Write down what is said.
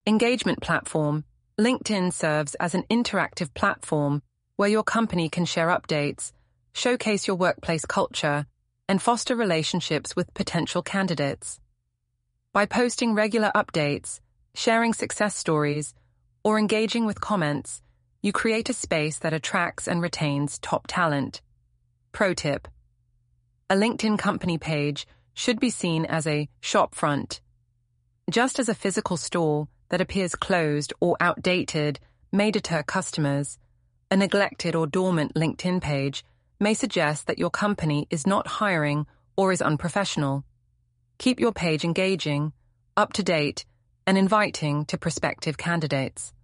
Engagement platform. LinkedIn serves as an interactive platform where your company can share updates, showcase your workplace culture, and foster relationships with potential candidates. By posting regular updates, sharing success stories, or engaging with comments, you create a space that attracts and retains top talent. Pro tip: a LinkedIn company page should be seen as a shopfront. Just as a physical store that appears closed or outdated may deter customers, a neglected or dormant LinkedIn page may suggest that your company is not hiring or is unprofessional. Keep your page engaging, up to date, and inviting to prospective candidates.